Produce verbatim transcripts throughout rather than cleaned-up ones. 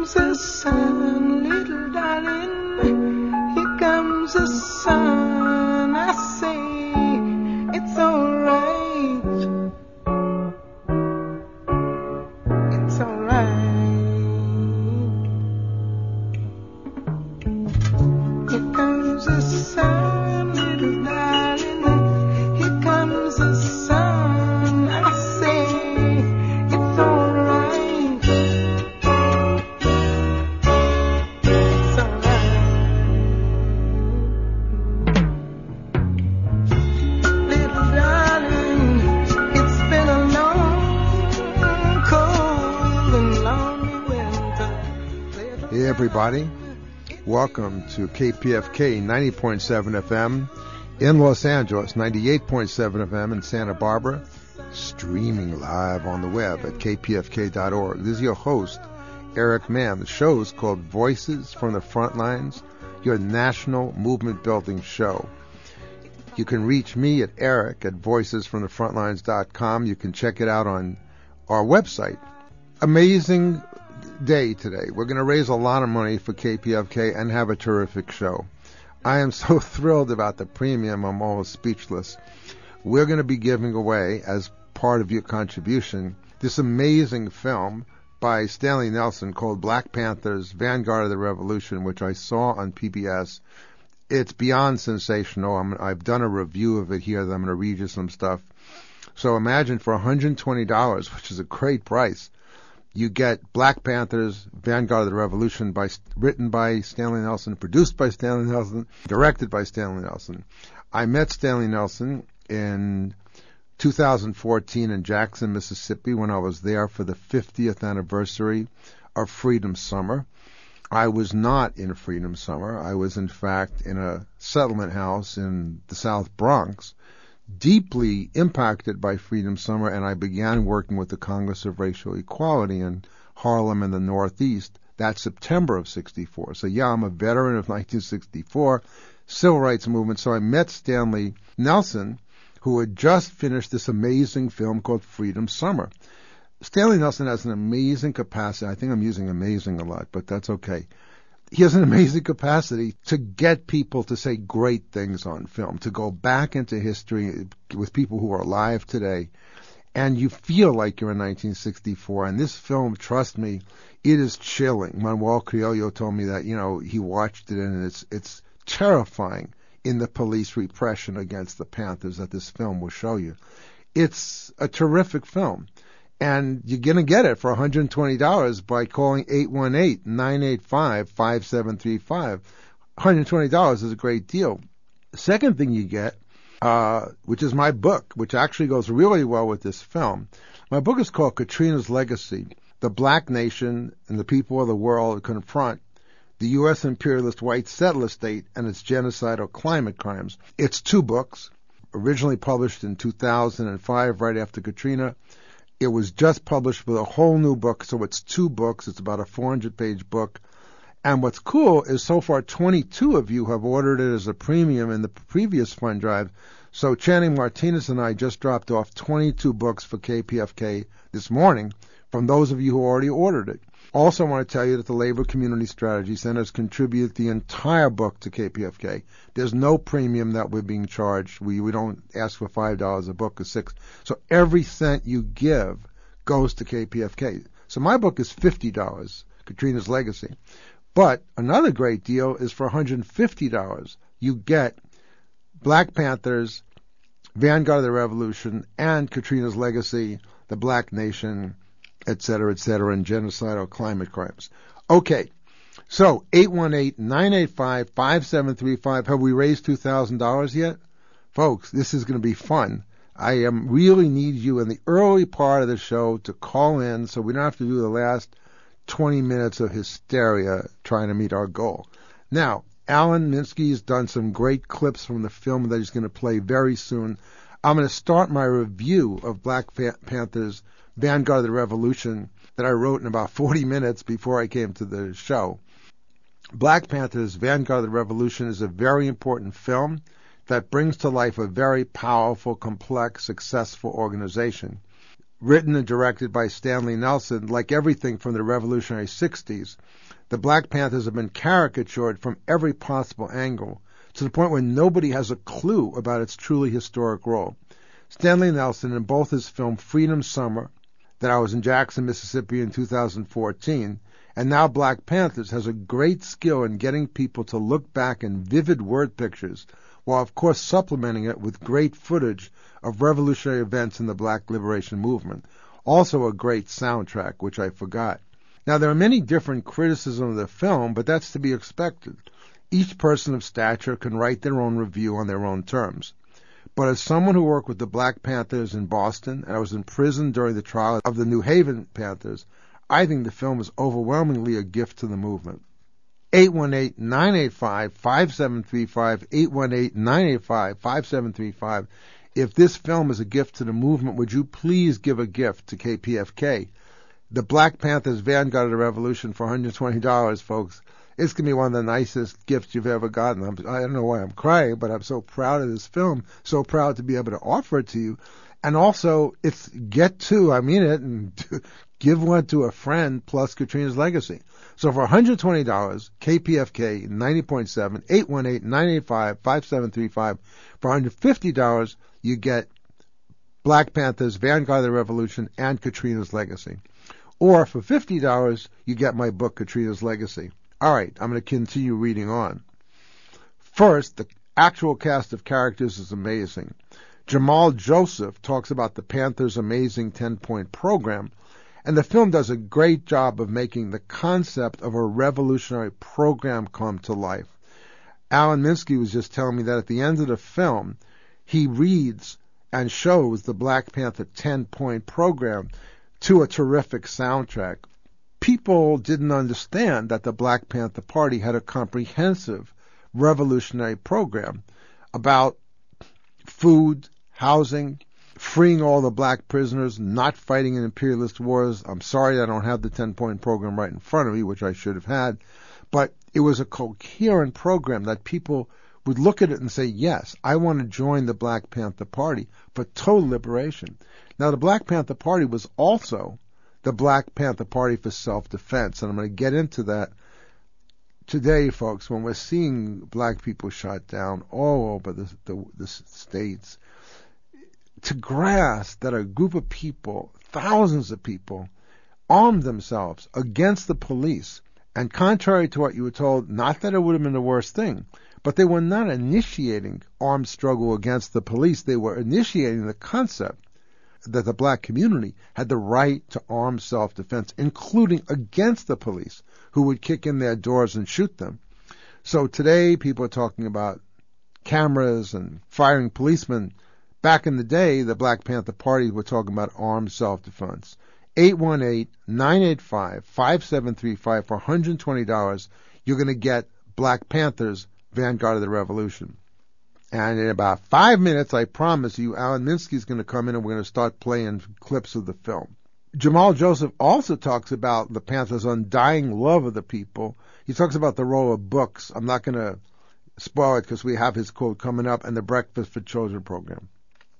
comes the sun, little darling. Here comes the sun. I say it's alright. It's alright. Here comes the sun, little darling. Here comes the sun. I say it's alright. It's alright. Little darling, it's been a long, cold and lonely winter. Hey everybody, welcome to K P F K ninety point seven F M in Los Angeles, ninety-eight point seven F M in Santa Barbara, streaming live on the web at k p f k dot org. This is your host, Eric Mann. The show is called Voices from the Frontlines, your national movement building show. You can reach me at Eric at voices from the frontlines dot com. You can check it out on our website. Amazing day today. We're going to raise a lot of money for K P F K and have a terrific show. I am so thrilled about the premium, I'm almost speechless. We're going to be giving away, as part of your contribution, this amazing film by Stanley Nelson called Black Panthers, Vanguard of the Revolution, which I saw on P B S. It's beyond sensational. I'm, I've done a review of it here that I'm going to read you some stuff. So imagine for one hundred twenty dollars, which is a great price, you get Black Panthers, Vanguard of the Revolution, by written by Stanley Nelson, produced by Stanley Nelson, directed by Stanley Nelson. I met Stanley Nelson in two thousand fourteen in Jackson, Mississippi, when I was there for the fiftieth anniversary of Freedom Summer. I was not in Freedom Summer. I was, in fact, in a settlement house in the South Bronx, deeply impacted by Freedom Summer, and I began working with the Congress of Racial Equality in Harlem and the Northeast that September of sixty-four. So yeah, I'm a veteran of nineteen sixty-four, civil rights movement. So I met Stanley Nelson, who had just finished this amazing film called Freedom Summer. Stanley Nelson has an amazing capacity. I think I'm using amazing a lot, but that's okay. He has an amazing capacity to get people to say great things on film, to go back into history with people who are alive today, and you feel like you're in nineteen sixty-four. And this film, trust me, it is chilling. Manuel Criollo told me that, you know, he watched it, and it's it's terrifying in the police repression against the Panthers that this film will show you. It's a terrific film. And you're going to get it for one hundred twenty dollars by calling eight one eight, nine eight five, five seven three five. one hundred twenty dollars is a great deal. The second thing you get, uh, which is my book, which actually goes really well with this film. My book is called Katrina's Legacy, The Black Nation and the People of the World Confront the U S Imperialist White Settler State and its Genocidal Climate Crimes. It's two books, originally published in two thousand five, right after Katrina. It was just published with a whole new book, so it's two books. It's about a four hundred page book. And what's cool is so far twenty-two of you have ordered it as a premium in the previous fund drive. So Channing Martinez and I just dropped off twenty-two books for K P F K this morning from those of you who already ordered it. Also, I want to tell you that the Labor Community Strategy Centers contribute the entire book to K P F K. There's no premium that we're being charged. We we don't ask for five dollars a book or six. So every cent you give goes to K P F K. So my book is fifty dollars, Katrina's Legacy. But another great deal is for one hundred fifty dollars. You get Black Panthers, Vanguard of the Revolution, and Katrina's Legacy, The Black Nation, et cetera, et cetera, and Genocidal Climate Crimes. Okay, so eight one eight, nine eight five, five seven three five. Have we raised two thousand dollars yet? Folks, this is going to be fun. I um, really need you in the early part of the show to call in so we don't have to do the last twenty minutes of hysteria trying to meet our goal. Now, Alan Minsky has done some great clips from the film that he's going to play very soon. I'm going to start my review of Black Panthers, Vanguard of the Revolution, that I wrote in about forty minutes before I came to the show. Black Panthers, Vanguard of the Revolution is a very important film that brings to life a very powerful, complex, successful organization. written and directed by Stanley Nelson, like everything from the revolutionary sixties, the Black Panthers have been caricatured from every possible angle, to the point where nobody has a clue about its truly historic role. Stanley Nelson, in both his film Freedom Summer, that I was in Jackson, Mississippi in two thousand fourteen, and now Black Panthers, has a great skill in getting people to look back in vivid word pictures, while of course supplementing it with great footage of revolutionary events in the Black liberation movement. Also a great soundtrack, which I forgot. Now, there are many different criticisms of the film, but that's to be expected. Each person of stature can write their own review on their own terms. But as someone who worked with the Black Panthers in Boston, and I was in prison during the trial of the New Haven Panthers, I think the film is overwhelmingly a gift to the movement. eight one eight, nine eight five, five seven three five, eight one eight, nine eight five, five seven three five. If this film is a gift to the movement, would you please give a gift to K P F K? The Black Panthers Vanguard of the Revolution for one hundred twenty dollars, folks. It's going to be one of the nicest gifts you've ever gotten. I'm, I don't know why I'm crying, but I'm so proud of this film, so proud to be able to offer it to you. And also, it's get two, I mean it, and give one to a friend plus Katrina's Legacy. So for one hundred twenty dollars, K P F K ninety point seven, eight one eight, nine eight five, five seven three five. For one hundred fifty dollars, you get Black Panthers, Vanguard of the Revolution, and Katrina's Legacy. Or for fifty dollars, you get my book, Katrina's Legacy. All right, I'm going to continue reading on. First, the actual cast of characters is amazing. Jamal Joseph talks about the Panthers' amazing ten-point program, and the film does a great job of making the concept of a revolutionary program come to life. Alan Minsky was just telling me that at the end of the film, he reads and shows the Black Panther ten-point program to a terrific soundtrack. People didn't understand that the Black Panther Party had a comprehensive revolutionary program about food, housing, freeing all the black prisoners, not fighting in imperialist wars. I'm sorry I don't have the ten-point program right in front of me, which I should have had. But it was a coherent program that people would look at it and say, yes, I want to join the Black Panther Party for total liberation. Now, the Black Panther Party was also the Black Panther Party for self-defense, and I'm going to get into that today, folks, when we're seeing black people shot down all over the, the, the states. To grasp that a group of people, thousands of people, armed themselves against the police, and contrary to what you were told, not that it would have been the worst thing, but they were not initiating armed struggle against the police. They were initiating the concept that the black community had the right to armed self-defense, including against the police, who would kick in their doors and shoot them. So today, people are talking about cameras and firing policemen. Back in the day, the Black Panther Party were talking about armed self-defense. eight one eight, nine eight five, five seven three five for one hundred twenty dollars. You're going to get Black Panthers, Vanguard of the Revolution. And in about five minutes, I promise you, Alan Minsky is going to come in and we're going to start playing clips of the film. Jamal Joseph also talks about the Panthers' undying love of the people. He talks about the role of books. I'm not going to spoil it because we have his quote coming up, and the Breakfast for Children program.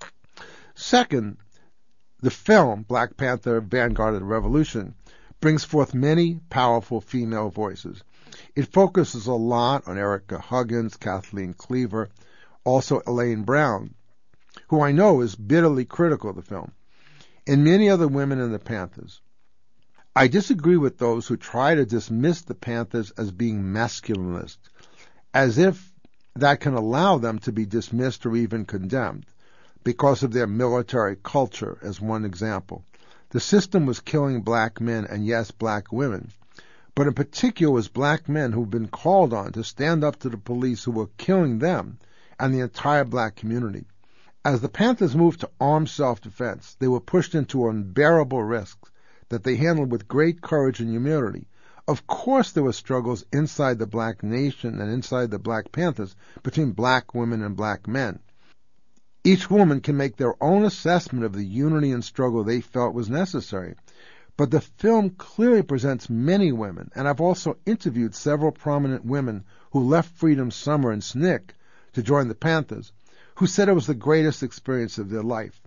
Second, the film, Black Panther, Vanguard of the Revolution, brings forth many powerful female voices. It focuses a lot on Erica Huggins, Kathleen Cleaver, also Elaine Brown, who I know is bitterly critical of the film, and many other women in the Panthers. I disagree with those who try to dismiss the Panthers as being masculinist, as if that can allow them to be dismissed or even condemned because of their military culture, as one example. The system was killing black men and, yes, black women, but in particular was black men who've been called on to stand up to the police who were killing them and the entire black community. As the Panthers moved to armed self-defense, they were pushed into unbearable risks that they handled with great courage and humility. Of course there were struggles inside the black nation and inside the Black Panthers between black women and black men. Each woman can make their own assessment of the unity and struggle they felt was necessary. But the film clearly presents many women, and I've also interviewed several prominent women who left Freedom Summer and S N C C to join the Panthers, who said it was the greatest experience of their life.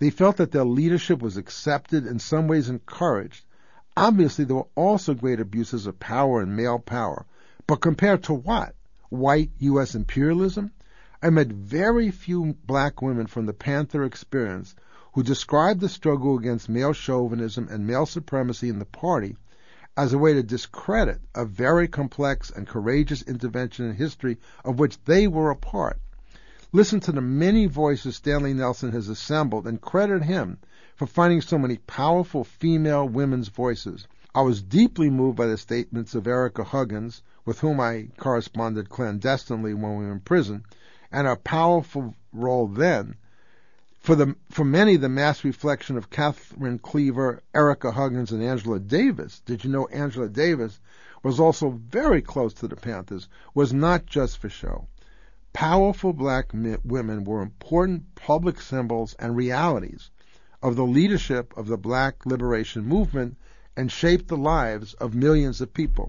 They felt that their leadership was accepted, in some ways encouraged. Obviously, there were also great abuses of power and male power. But compared to what? White U S imperialism? I met very few black women from the Panther experience who described the struggle against male chauvinism and male supremacy in the party as a way to discredit a very complex and courageous intervention in history of which they were a part. Listen to the many voices Stanley Nelson has assembled and credit him for finding so many powerful female women's voices. I was deeply moved by the statements of Erica Huggins, with whom I corresponded clandestinely when we were in prison, and her powerful role then. For the for many, the mass reflection of Catherine Cleaver, Erica Huggins, and Angela Davis, did you know Angela Davis was also very close to the Panthers, was not just for show. Powerful black women were important public symbols and realities of the leadership of the black liberation movement and shaped the lives of millions of people.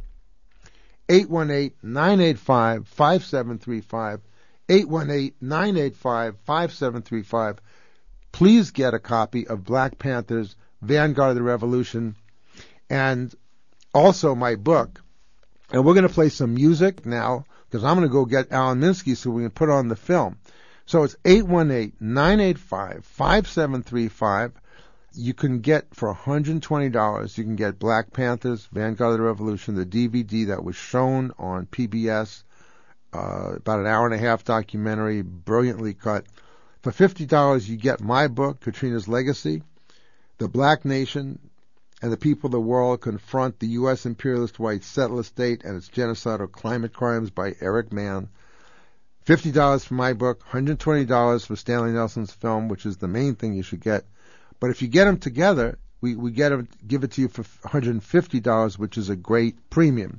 eight one eight, nine eight five, five seven three five, eight one eight, nine eight five, five seven three five. Please get a copy of Black Panther's Vanguard of the Revolution and also my book. And we're going to play some music now, because I'm going to go get Alan Minsky so we can put on the film. So it's eight one eight, nine eight five, five seven three five. You can get, for one hundred twenty dollars, you can get Black Panther's Vanguard of the Revolution, the D V D that was shown on P B S, uh, about an hour and a half documentary, brilliantly cut. For fifty dollars, you get my book, Katrina's Legacy, The Black Nation and the People of the World Confront the U S Imperialist White Settler State and its Genocidal Climate Crimes by Eric Mann. fifty dollars for my book, one hundred twenty dollars for Stanley Nelson's film, which is the main thing you should get. But if you get them together, we, we get them, give it to you for one hundred fifty dollars, which is a great premium.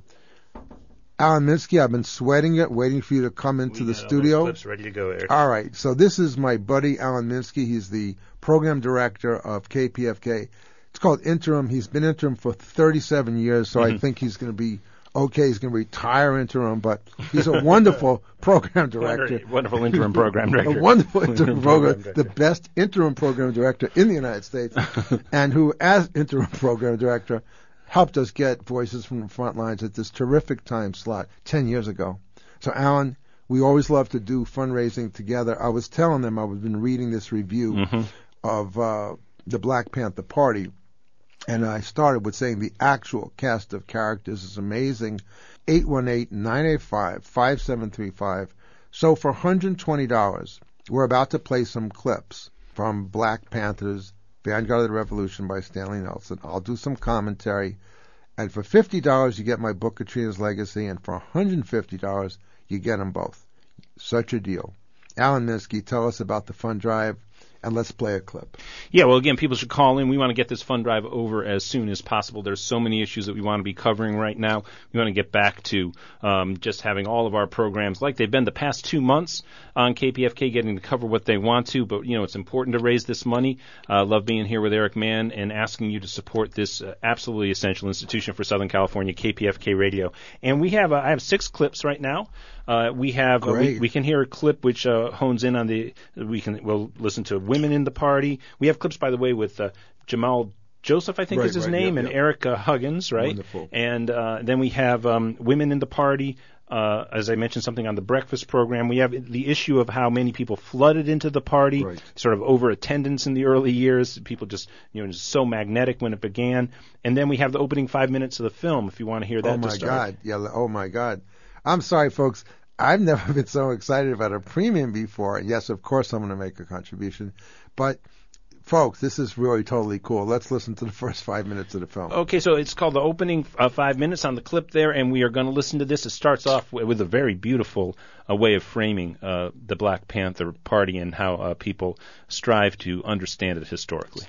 Alan Minsky, I've been sweating it, waiting for you to come into we the studio. Clips ready to go, Eric. All right. So this is my buddy, Alan Minsky. He's the program director of K P F K. It's called Interim. He's been interim for thirty-seven years, so I think he's going to be okay. He's going to retire interim, but he's a wonderful program director. Wonderful interim program director. A wonderful interim program, the best interim program director in the United States, and who, as interim program director, helped us get voices from the front lines at this terrific time slot ten years ago. So, Alan, we always love to do fundraising together. I was telling them I've been reading this review mm-hmm. of uh, the Black Panther Party, and I started with saying the actual cast of characters is amazing. eight one eight, nine eight five, five seven three five. So for one hundred twenty dollars, we're about to play some clips from Black Panther's Vanguard of the Revolution by Stanley Nelson. I'll do some commentary. And for fifty dollars, you get my book, Katrina's Legacy. And for one hundred fifty dollars, you get them both. Such a deal. Alan Minsky, tell us about the fund drive, and let's play a clip. Yeah, well, again, people should call in. We want to get this fund drive over as soon as possible. There's so many issues that we want to be covering right now. We want to get back to um, just having all of our programs like they've been the past two months on K P F K, getting to cover what they want to. But, you know, it's important to raise this money. I uh, love being here with Eric Mann and asking you to support this uh, absolutely essential institution for Southern California, K P F K Radio. And we have uh, I have six clips right now. Uh, we have uh, we, we can hear a clip which uh, hones in on the we can we'll listen to women in the party. We have clips, by the way, with uh, Jamal Joseph, I think right, is his right, name, yep, and yep. Erica Huggins, right? Wonderful. And uh, then we have um, women in the party. Uh, as I mentioned, something on the breakfast program. We have the issue of how many people flooded into the party, right. sort of over attendance in the early years. People just, you know, just so magnetic when it began. And then we have the opening five minutes of the film, if you want to hear that. Oh my to start. God! Yeah. Oh my God! I'm sorry, folks. I've never been so excited about a premium before. Yes, of course I'm going to make a contribution. But, folks, this is really totally cool. Let's listen to the first five minutes of the film. Okay, so it's called the opening uh, five minutes on the clip there, and we are going to listen to this. It starts off with, with a very beautiful uh, way of framing uh, the Black Panther Party and how uh, people strive to understand it historically.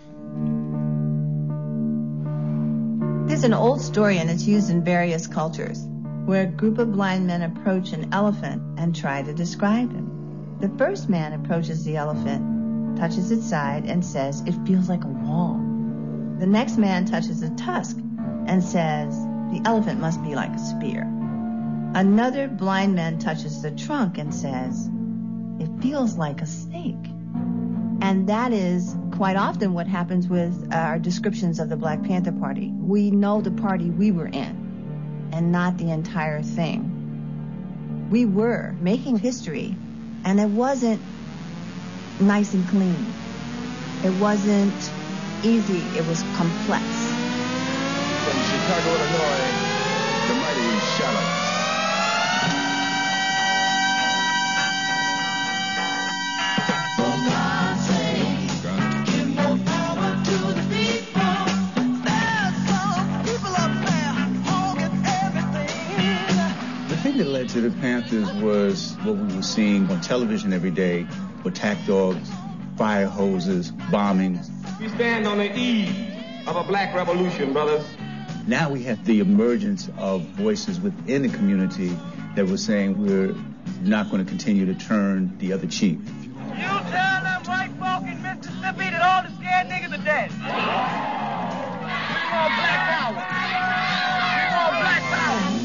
There's an old story, and it's used in various cultures, where a group of blind men approach an elephant and try to describe him. The first man approaches the elephant, touches its side, and says, "It feels like a wall." The next man touches a tusk and says, "The elephant must be like a spear." Another blind man touches the trunk and says, "It feels like a snake." And that is quite often what happens with our descriptions of the Black Panther Party. We know the party we were in and not the entire thing. We were making history, and it wasn't nice and clean. It wasn't easy. It was complex. From Chicago, Illinois, the mighty Charlotte. The thing that led to the Panthers was what we were seeing on television every day: attack dogs, fire hoses, bombings. We stand on the eve of a black revolution, brothers. Now we have the emergence of voices within the community that were saying we're not going to continue to turn the other cheek. You tell them white folk in Mississippi that all the scared niggas are dead. We want black power. We want black power.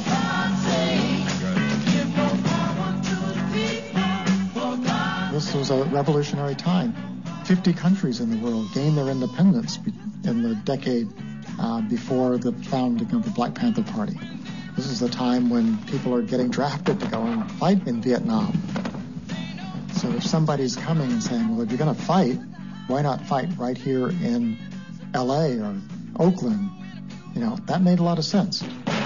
This was a revolutionary time. fifty countries in the world gained their independence in the decade uh, before the founding of the Black Panther Party. This is the time when people are getting drafted to go and fight in Vietnam. So if somebody's coming and saying, well, if you're going to fight, why not fight right here in L A or Oakland? You know, that made a lot of sense.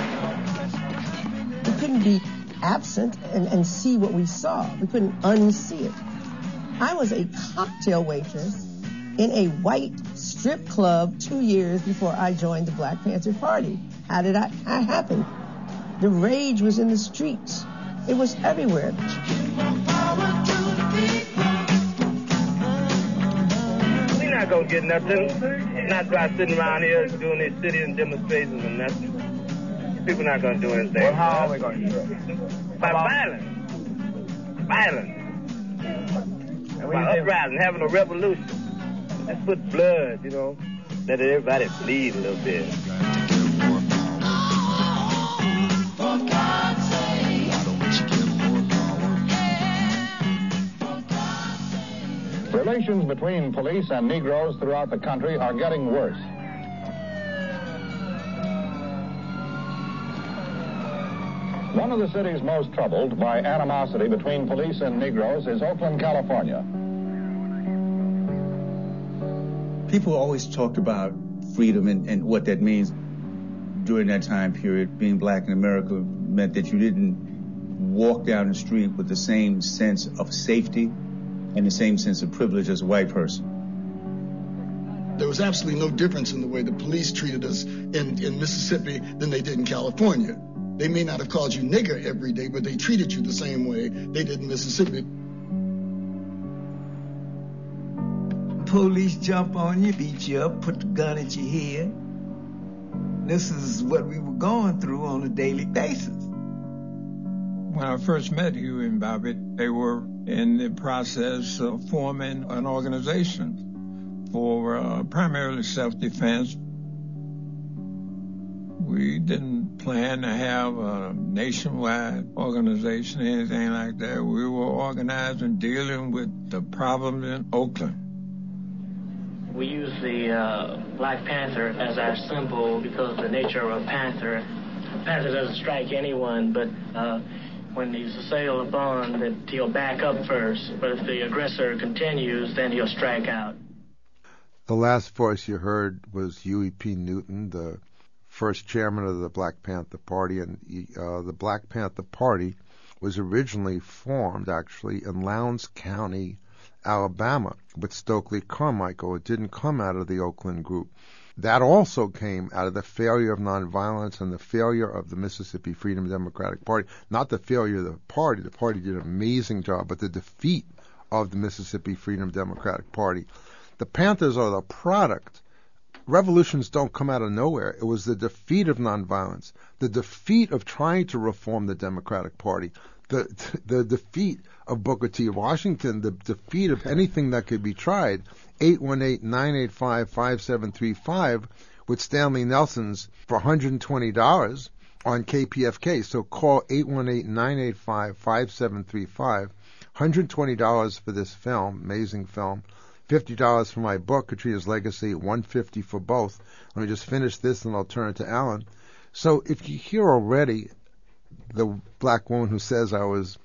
We couldn't be absent and, and see what we saw. We couldn't unsee it. I was a cocktail waitress in a white strip club two years before I joined the Black Panther Party. How did that happen? The rage was in the streets. It was everywhere. We're not going to get nothing. Not by sitting around here doing these city demonstrations and nothing. People not going to do anything. Well, how are we going to do it? By violence. Violence. By uprising, having a revolution. Let's put blood, you know, let everybody bleed a little bit. Relations between police and Negroes throughout the country are getting worse. One of the cities most troubled by animosity between police and Negroes is Oakland, California. People always talked about freedom and, and what that means. During that time period, being black in America meant that you didn't walk down the street with the same sense of safety and the same sense of privilege as a white person. There was absolutely no difference in the way the police treated us in, in Mississippi than they did in California. They may not have called you nigger every day, but they treated you the same way they did in Mississippi. Police jump on you, beat you up, put the gun at your head. This is what we were going through on a daily basis. When I first met Huey and Bobby, they were in the process of forming an organization for uh, primarily self-defense. We didn't plan to have a nationwide organization or anything like that. We were organized and dealing with the problems in Oakland. We use the uh, Black Panther as our symbol because of the nature of a panther. A panther doesn't strike anyone, but uh, when he's assailed upon, that he'll back up first. But if the aggressor continues, then he'll strike out. The last voice you heard was Huey P. Newton, the first chairman of the Black Panther Party, and uh, the Black Panther Party was originally formed, actually, in Lowndes County, Alabama, with Stokely Carmichael. It didn't come out of the Oakland group. That also came out of the failure of nonviolence and the failure of the Mississippi Freedom Democratic Party. Not the failure of the party. The party did an amazing job, but the defeat of the Mississippi Freedom Democratic Party. The Panthers are the product. Revolutions don't come out of nowhere. It was the defeat of nonviolence, the defeat of trying to reform the Democratic Party, the the defeat of Booker T. Washington, the defeat of anything that could be tried. eight one eight, nine eight five, five seven three five with Stanley Nelson's for one hundred twenty dollars on K P F K. So call eight one eight, nine eight five, five seven three five. one hundred twenty dollars for this film, amazing film. fifty dollars for my book, Katrina's Legacy, one hundred fifty dollars for both. Let me just finish this and I'll turn it to Alan. So if you hear already the black woman who says I was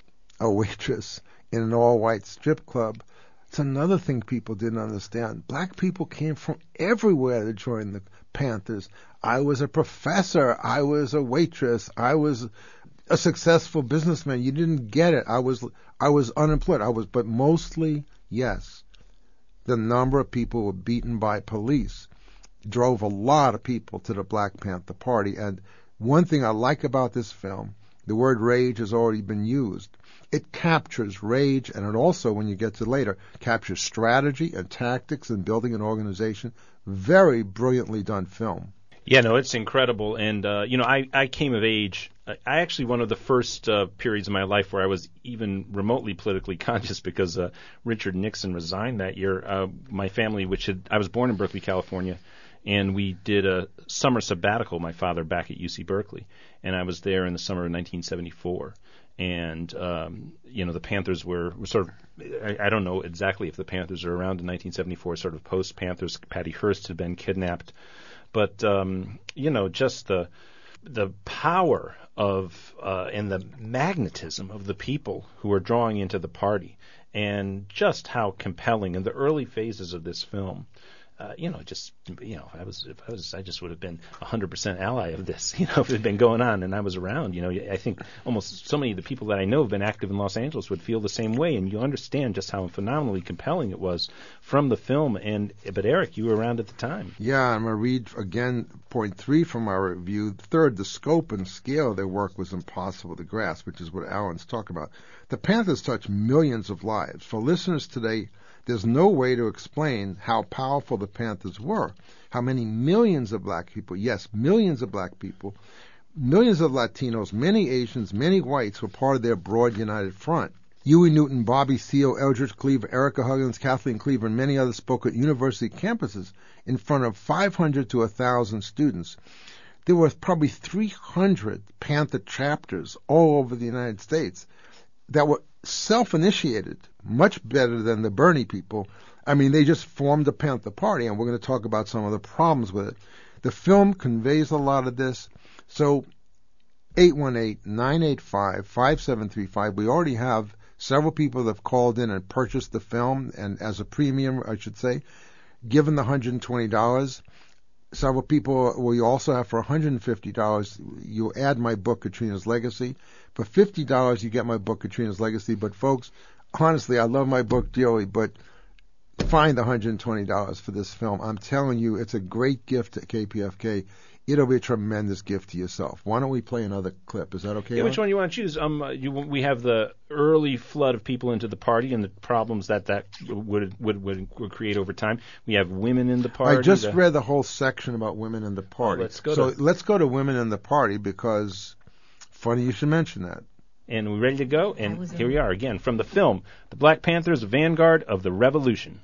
a waitress in an all-white strip club, it's another thing people didn't understand. Black people came from everywhere to join the Panthers. I was a professor. I was a waitress. I was a successful businessman. You didn't get it. I was I was unemployed. I was, but mostly, yes, the number of people who were beaten by police drove a lot of people to the Black Panther Party. And one thing I like about this film, the word rage has already been used. It captures rage, and it also, when you get to later, captures strategy and tactics and building an organization. Very brilliantly done film. Yeah, no, it's incredible. And, uh, you know, I, I came of age. I actually, one of the first uh, periods of my life where I was even remotely politically conscious because uh, Richard Nixon resigned that year. Uh, my family, which had, I was born in Berkeley, California, and we did a summer sabbatical, my father, back at U C Berkeley. And I was there in the summer of nineteen seventy-four. And, um, you know, the Panthers were, were sort of, I, I don't know exactly if the Panthers are around in nineteen seventy-four, sort of post-Panthers. Patty Hearst had been kidnapped. But, um, you know, just the the power of uh, and the magnetism of the people who are drawing into the party, and just how compelling in the early phases of this film. Uh, you know, just, you know, if I was, if I was, I just would have been a hundred percent ally of this, you know, if it had been going on and I was around, you know, I think almost so many of the people that I know have been active in Los Angeles would feel the same way. And you understand just how phenomenally compelling it was from the film. And, but Eric, you were around at the time. Yeah, I'm going to read again point three from our review. Third, the scope and scale of their work was impossible to grasp, which is what Alan's talking about. The Panthers touched millions of lives. For listeners today, there's no way to explain how powerful the Panthers were, how many millions of black people, yes, millions of black people, millions of Latinos, many Asians, many whites were part of their broad united front. Huey Newton, Bobby Seale, Eldridge Cleaver, Erica Huggins, Kathleen Cleaver, and many others spoke at university campuses in front of five hundred to one thousand students. There were probably three hundred Panther chapters all over the United States that were self-initiated, much better than the Bernie people. I mean, they just formed the Panther Party, and we're going to talk about some of the problems with it. The film conveys a lot of this. So, eight one eight, nine eight five, five seven three five. We already have several people that have called in and purchased the film, and as a premium, I should say, given the one hundred twenty dollars. Several people, we also have for one hundred fifty dollars, you add my book, Katrina's Legacy. For fifty dollars, you get my book, Katrina's Legacy. But folks, honestly, I love my book dearly, but find the one hundred twenty dollars for this film. I'm telling you, it's a great gift to K P F K. It'll be a tremendous gift to yourself. Why don't we play another clip? Is that okay? Yeah, which one do you want to choose? Um, you, we have the early flood of people into the party and the problems that that would would would, would create over time. We have women in the party. I just the... read the whole section about women in the party. Oh, let's go so to... let's go to women in the party because funny you should mention that. And we're ready to go. And here we are again from the film, The Black Panthers, Vanguard of the Revolution.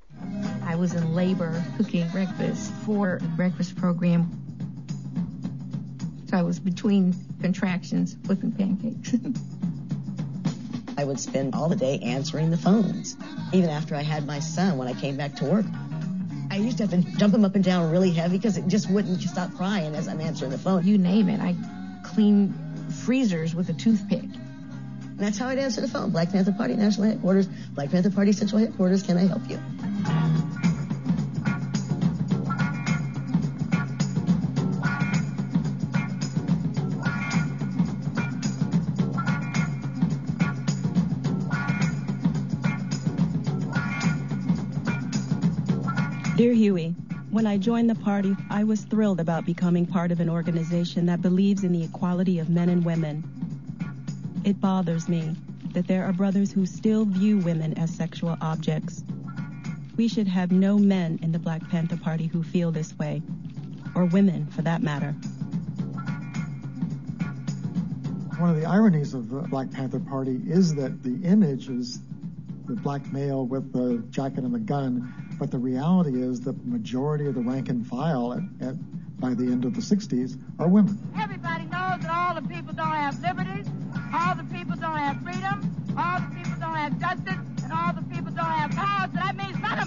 I was in labor cooking breakfast for the breakfast program. So I was between contractions flipping pancakes. I would spend all the day answering the phones. Even after I had my son, when I came back to work, I used to have to jump him up and down really heavy because it just wouldn't stop crying as I'm answering the phone. You name it. I clean freezers with a toothpick. And that's how I'd answer the phone. Black Panther Party National Headquarters, Black Panther Party Central Headquarters, can I help you? Dear Huey, when I joined the party, I was thrilled about becoming part of an organization that believes in the equality of men and women. It bothers me that there are brothers who still view women as sexual objects. We should have no men in the Black Panther Party who feel this way, or women for that matter. One of the ironies of the Black Panther Party is that the image is the black male with the jacket and the gun, but the reality is the majority of the rank and file at, at by the end of the sixties are women. Everybody knows that all the people don't have liberties, all the people don't have freedom, all the people don't have justice, and all the people don't have power, so that means none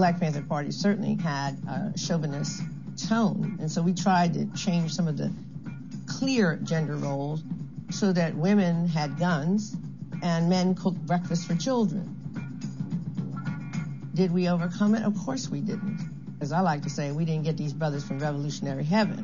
Black Panther Party certainly had a chauvinist tone, and so we tried to change some of the clear gender roles so that women had guns and men cooked breakfast for children. Did we overcome it? Of course we didn't. As I like to say, we didn't get these brothers from revolutionary heaven.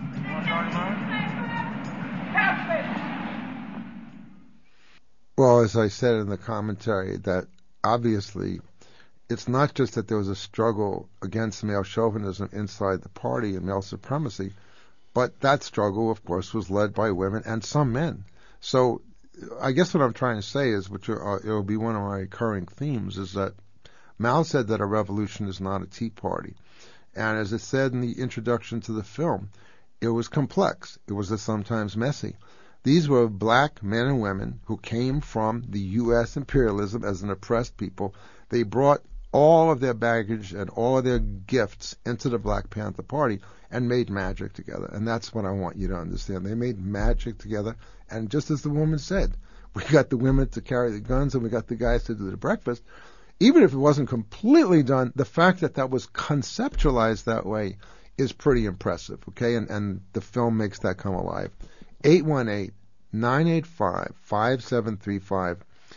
Well, as I said in the commentary, that obviously it's not just that there was a struggle against male chauvinism inside the party and male supremacy, but that struggle, of course, was led by women and some men. So I guess what I'm trying to say is, which are, it will be one of my recurring themes, is that Mao said that a revolution is not a tea party. And as it said in the introduction to the film, it was complex. It was sometimes messy. These were black men and women who came from the U S imperialism as an oppressed people. They brought all of their baggage and all of their gifts into the Black Panther Party and made magic together. And that's what I want you to understand. They made magic together. And just as the woman said, we got the women to carry the guns and we got the guys to do the breakfast. Even if it wasn't completely done, the fact that that was conceptualized that way is pretty impressive, okay? And, and the film makes that come alive. eight one eight, nine eight five, five seven three five.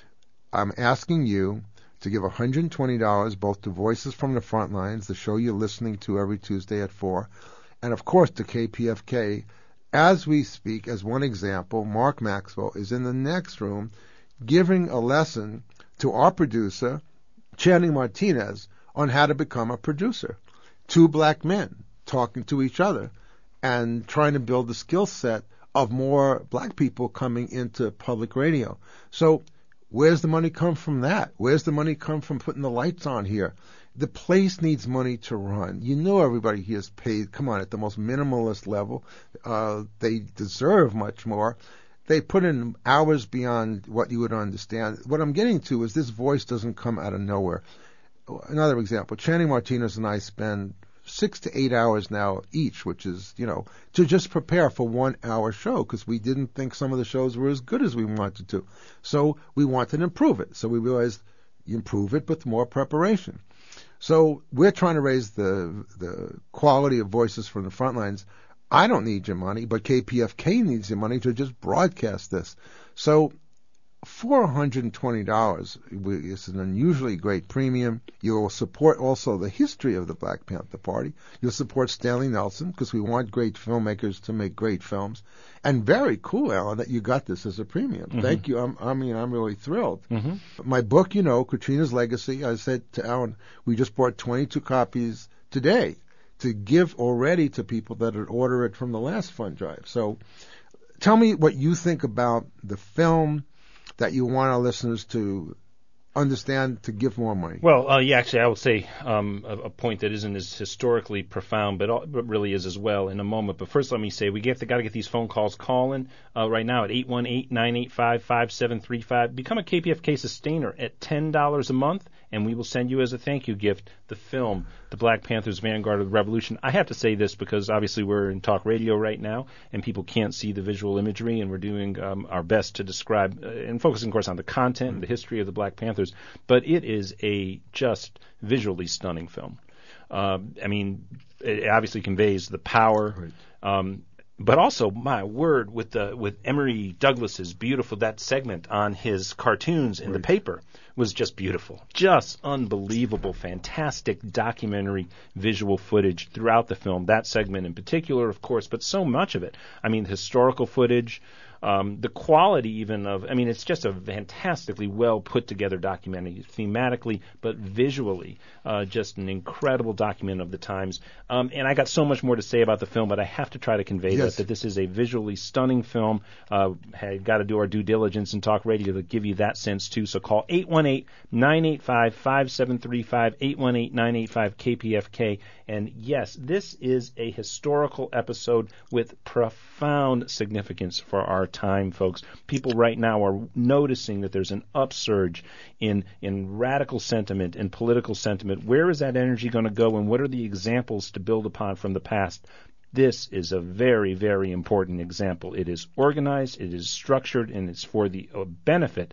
I'm asking you to give one hundred twenty dollars both to Voices from the Front Lines, the show you're listening to every Tuesday at four, and of course to K P F K. As we speak, as one example, Mark Maxwell is in the next room giving a lesson to our producer, Channing Martinez, on how to become a producer. Two black men talking to each other and trying to build the skill set of more black people coming into public radio. So where's the money come from that? Where's the money come from putting the lights on here? The place needs money to run. You know everybody here is paid, come on, at the most minimalist level. Uh, they deserve much more. They put in hours beyond what you would understand. What I'm getting to is this voice doesn't come out of nowhere. Another example, Channing Martinez and I spend six to eight hours now each, which is, you know, to just prepare for one hour show because we didn't think some of the shows were as good as we wanted to. So we wanted to improve it. So we realized you improve it with more preparation. So we're trying to raise the the quality of Voices from the Front Lines. I don't need your money, but K P F K needs your money to just broadcast this. So four hundred twenty dollars is an unusually great premium. You will support also the history of the Black Panther Party. You'll support Stanley Nelson because we want great filmmakers to make great films. And very cool, Alan, that you got this as a premium. Mm-hmm. Thank you. I'm, I mean, I'm really thrilled. Mm-hmm. My book, you know, Katrina's Legacy, I said to Alan, we just bought twenty-two copies today to give already to people that would order it from the last fund drive. So tell me what you think about the film that you want our listeners to understand to give more money. Well, uh, yeah, actually, I will say um, a, a point that isn't as historically profound, but, all, but really is as well in a moment. But first, let me say we get got to get these phone calls calling uh, right now at eight one eight, nine eight five, five seven three five. Become a K P F K sustainer at ten dollars a month, and we will send you as a thank you gift the film, The Black Panthers Vanguard of the Revolution. I have to say this because obviously we're in talk radio right now, and people can't see the visual imagery, and we're doing um, our best to describe uh, and focusing, of course, on the content and the history of the Black Panthers. But it is a just visually stunning film. Uh, I mean, it obviously conveys the power, right. um, but also, my word, with the with Emory Douglas's beautiful, that segment on his cartoons in right. the paper was just beautiful. Just unbelievable, fantastic documentary visual footage throughout the film. That segment in particular, of course, but so much of it. I mean, historical footage. Um, the quality even of, I mean, it's just a fantastically well put together documentary, thematically, but visually, uh, just an incredible document of the times. Um, and I got so much more to say about the film, but I have to try to convey yes. that, that this is a visually stunning film. Uh, had got to do our due diligence and talk radio to give you that sense too. So call eight one eight, nine eight five, five seven three five, eight one eight, nine eight five, K P F K. And yes, this is a historical episode with profound significance for our time, folks. People right now are noticing that there's an upsurge in in radical sentiment and political sentiment. Where is that energy going to go, and what are the examples to build upon from the past? This is a very, very important example. It is organized, it is structured, and it's for the benefit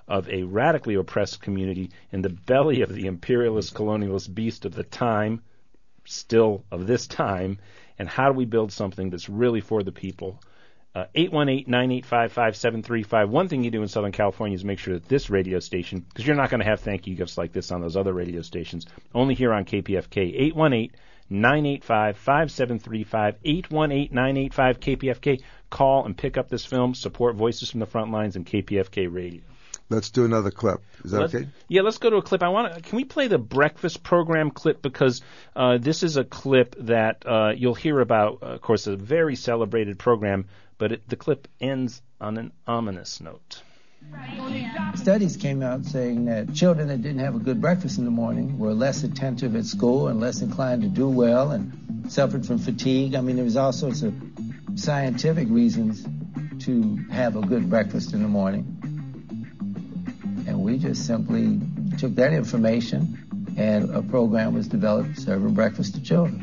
of a radically oppressed community in the belly of the imperialist colonialist beast of the time, still of this time, and how do we build something that's really for the people? Uh, eight one eight, nine eight five, five seven three five. One thing you do in Southern California is make sure that this radio station, because you're not going to have thank you gifts like this on those other radio stations, only here on K P F K. eight one eight, nine eight five, five seven three five, eight one eight, nine eight five, K P F K. Call and pick up this film, support Voices from the Front Lines and K P F K Radio. Let's do another clip. Is that let's, okay? Yeah, let's go to a clip. I want to. Can we play the breakfast program clip, because uh, this is a clip that uh, you'll hear about. Uh, of course, a very celebrated program, but it, the clip ends on an ominous note. Studies came out saying that children that didn't have a good breakfast in the morning were less attentive at school and less inclined to do well and suffered from fatigue. I mean, there was all sorts of scientific reasons to have a good breakfast in the morning. And we just simply took that information, and a program was developed serving breakfast to children.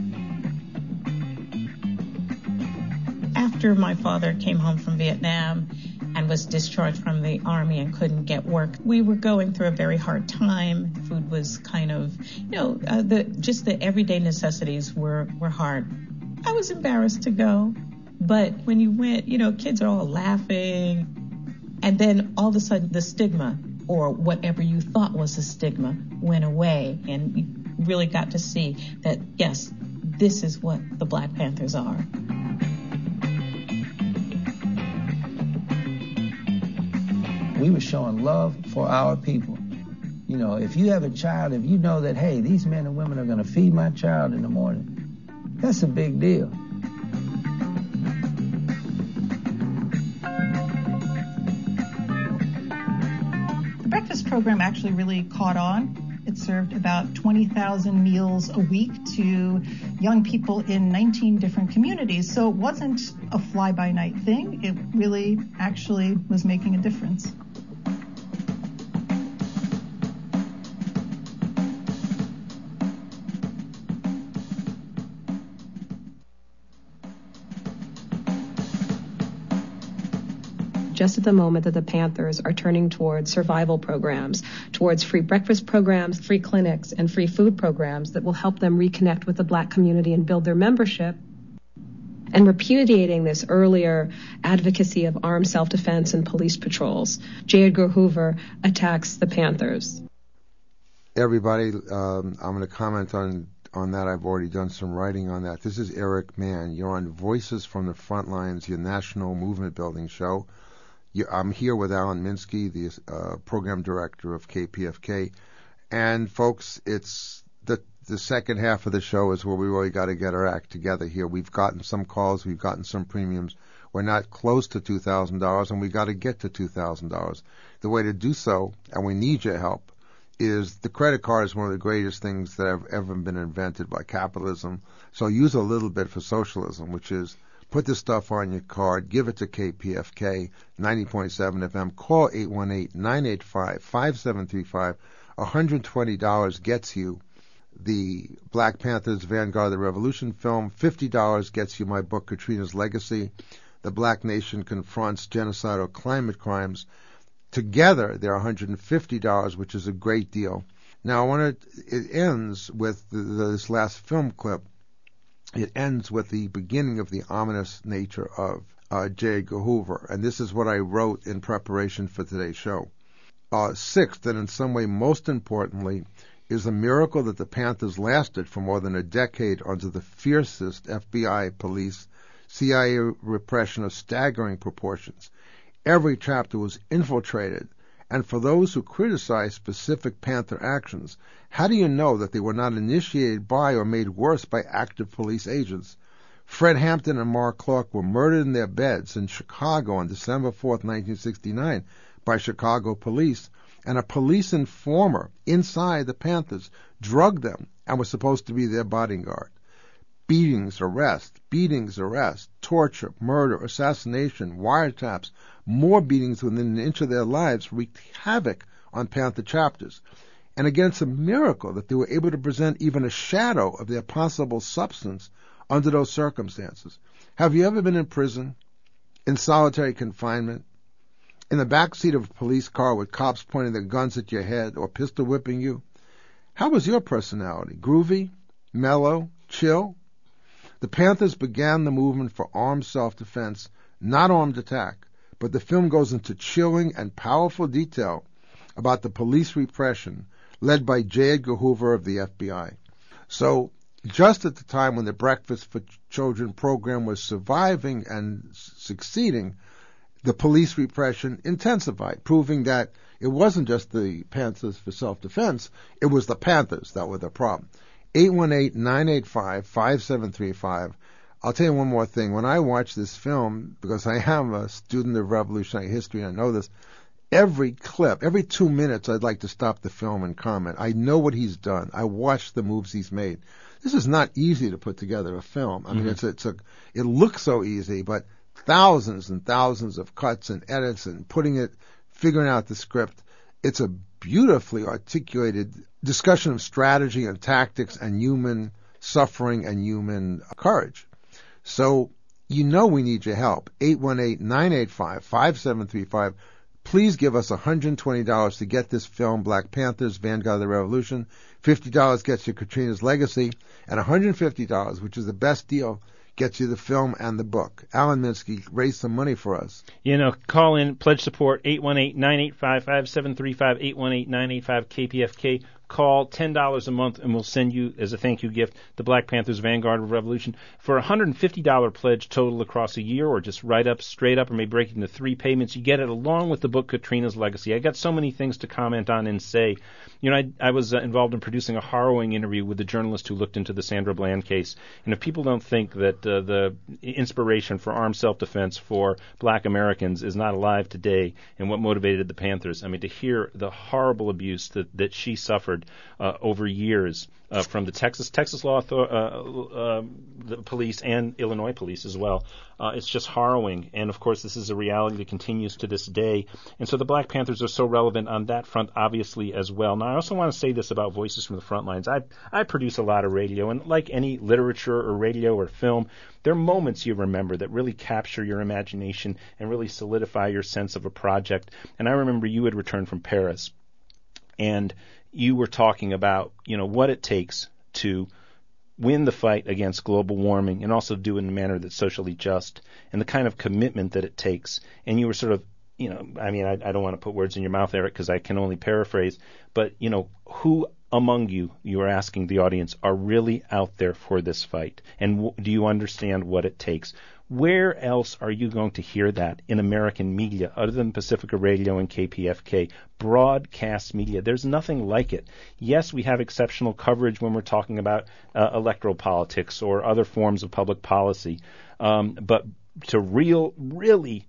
After my father came home from Vietnam and was discharged from the Army and couldn't get work, we were going through a very hard time. Food was kind of, you know, uh, the just the everyday necessities were, were hard. I was embarrassed to go, but when you went, you know, kids are all laughing, and then all of a sudden the stigma, or whatever you thought was a stigma, went away, and you really got to see that, yes, this is what the Black Panthers are. We were showing love for our people. You know, if you have a child, if you know that, hey, these men and women are going to feed my child in the morning, that's a big deal. The breakfast program actually really caught on. It served about twenty thousand meals a week to young people in nineteen different communities. So it wasn't a fly-by-night thing. It really actually was making a difference. Just at the moment that the Panthers are turning towards survival programs, towards free breakfast programs, free clinics, and free food programs that will help them reconnect with the Black community and build their membership, and repudiating this earlier advocacy of armed self-defense and police patrols, J. Edgar Hoover attacks the Panthers. Everybody, um, I'm going to comment on on that. I've already done some writing on that. This is Eric Mann. You're on Voices from the Front Lines, your national movement building show. I'm here with Alan Minsky, the uh, program director of K P F K. And folks, it's the the second half of the show is where we really got to get our act together here. We've gotten some calls, we've gotten some premiums. We're not close to two thousand dollars, and we got to get to two thousand dollars. The way to do so, and we need your help, is the credit card is one of the greatest things that have ever been invented by capitalism. So use a little bit for socialism, which is put this stuff on your card, give it to K P F K, ninety point seven F M, call eight one eight, nine eight five, five seven three five. one hundred twenty dollars gets you the Black Panthers Vanguard of the Revolution film. fifty dollars gets you my book, Katrina's Legacy. The Black Nation Confronts Genocidal Climate Crimes. Together, they're one hundred fifty dollars, which is a great deal. Now, I want to, it ends with the, this last film clip. It ends with the beginning of the ominous nature of uh, J. Edgar Hoover, and this is what I wrote in preparation for today's show. Uh, sixth, and in some way most importantly, is the miracle that the Panthers lasted for more than a decade under the fiercest F B I, police, C I A repression of staggering proportions. Every chapter was infiltrated, and for those who criticize specific Panther actions, how do you know that they were not initiated by or made worse by active police agents? Fred Hampton and Mark Clark were murdered in their beds in Chicago on December fourth, nineteen sixty-nine, by Chicago police, and a police informer inside the Panthers drugged them and was supposed to be their bodyguard. Beatings, arrest, beatings, arrest, torture, murder, assassination, wiretaps, more beatings within an inch of their lives wreaked havoc on Panther chapters. And again, it's a miracle that they were able to present even a shadow of their possible substance under those circumstances. Have you ever been in prison, in solitary confinement, in the back seat of a police car with cops pointing their guns at your head or pistol whipping you? How was your personality? Groovy? Mellow? Chill? The Panthers began the movement for armed self-defense, not armed attack, but the film goes into chilling and powerful detail about the police repression led by J. Edgar Hoover of the F B I. So, just at the time when the Breakfast for Children program was surviving and succeeding, the police repression intensified, proving that it wasn't just the Panthers for self-defense, it was the Panthers that were the problem. eight one eight, nine eight five, five seven three five. I'll tell you one more thing. When I watch this film, because I am a student of revolutionary history, and I know this, every clip, every two minutes, I'd like to stop the film and comment. I know what he's done. I watched the moves he's made. This is not easy to put together a film. I mean, mm-hmm. it's, it's a, it looks so easy, but thousands and thousands of cuts and edits and putting it, figuring out the script. It's a beautifully articulated discussion of strategy and tactics and human suffering and human courage. So, you know we need your help. eight one eight, nine eight five, five seven three five. Please give us one hundred twenty dollars to get this film, Black Panthers, Vanguard of the Revolution. fifty dollars gets you Katrina's Legacy, and one hundred fifty dollars, which is the best deal, gets you the film and the book. Alan Minsky, raise some money for us. You know, call in, pledge support, eight one eight, nine eight five, five seven three five, eight one eight, nine eight five, K P F K. Call ten dollars a month, and we'll send you, as a thank you gift, the Black Panthers Vanguard of Revolution. For a one hundred fifty dollars pledge total across a year, or just right up, straight up, or maybe break it into three payments, you get it along with the book Katrina's Legacy. I got so many things to comment on and say. You know, I, I was uh, involved in producing a harrowing interview with the journalist who looked into the Sandra Bland case. And if people don't think that uh, the inspiration for armed self-defense for black Americans is not alive today and what motivated the Panthers, I mean, to hear the horrible abuse that, that she suffered uh, over years uh, from the Texas Texas law, uh, uh, the police and Illinois police as well. Uh, it's just harrowing. And, of course, this is a reality that continues to this day. And so the Black Panthers are so relevant on that front, obviously, as well. Now, I also want to say this about Voices from the Front Lines. I, I produce a lot of radio, and like any literature or radio or film, there are moments you remember that really capture your imagination and really solidify your sense of a project. And I remember you had returned from Paris, and you were talking about, you know, what it takes to win the fight against global warming and also do it in a manner that's socially just, and the kind of commitment that it takes. And you were sort of, you know, I mean, I, I don't want to put words in your mouth, Eric, because I can only paraphrase, but, you know, who among you, you are asking the audience, are really out there for this fight? And w- do you understand what it takes? Where else are you going to hear that in American media other than Pacifica Radio and K P F K? Broadcast media. There's nothing like it. Yes, we have exceptional coverage when we're talking about uh, electoral politics or other forms of public policy. Um, but to real, really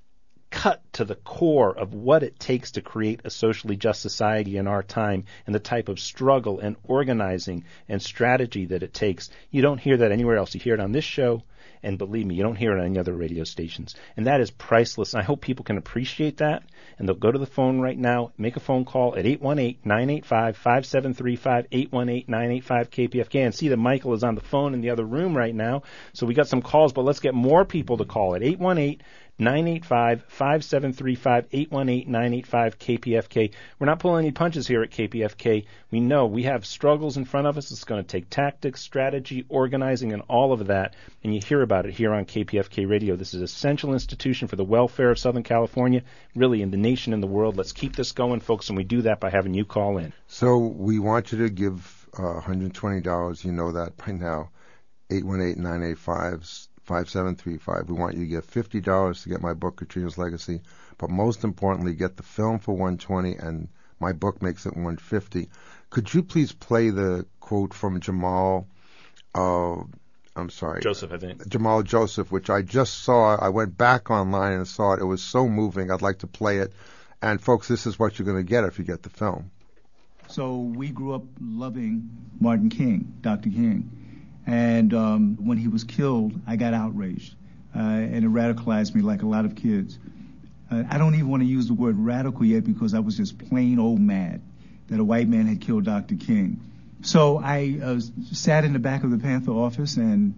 cut to the core of what it takes to create a socially just society in our time and the type of struggle and organizing and strategy that it takes, you don't hear that anywhere else. You hear it on this show. And believe me, you don't hear it on any other radio stations. And that is priceless. And I hope people can appreciate that. And they'll go to the phone right now, make a phone call at eight one eight, nine eight five, five seven three five, eight one eight, nine eight five, K P F K. And see that Michael is on the phone in the other room right now. So we got some calls, but let's get more people to call at eight one eight, nine eight five, five seven three five, eight one eight, nine eight five, K P F K. We're not pulling any punches here at K P F K. We know we have struggles in front of us. It's going to take tactics, strategy, organizing, and all of that. And you hear about it here on K P F K Radio. This is an essential institution for the welfare of Southern California, really in the nation and the world. Let's keep this going, folks, and we do that by having you call in. So we want you to give uh, one hundred twenty dollars. You know that by now. eight one eight, nine eight five, five seven three five. We want you to give fifty dollars to get my book, Katrina's Legacy. But most importantly, get the film for one hundred twenty dollars, and my book makes it one hundred fifty dollars. Could you please play the quote from Jamal uh, I'm sorry. Joseph, I think. Jamal Joseph, which I just saw. I went back online and saw it. It was so moving. I'd like to play it. And, folks, this is what you're going to get if you get the film. So we grew up loving Martin King, Doctor King. And um, when he was killed, I got outraged. Uh, and it radicalized me like a lot of kids. Uh, I don't even want to use the word radical yet because I was just plain old mad that a white man had killed Doctor King. So I uh, sat in the back of the Panther office and,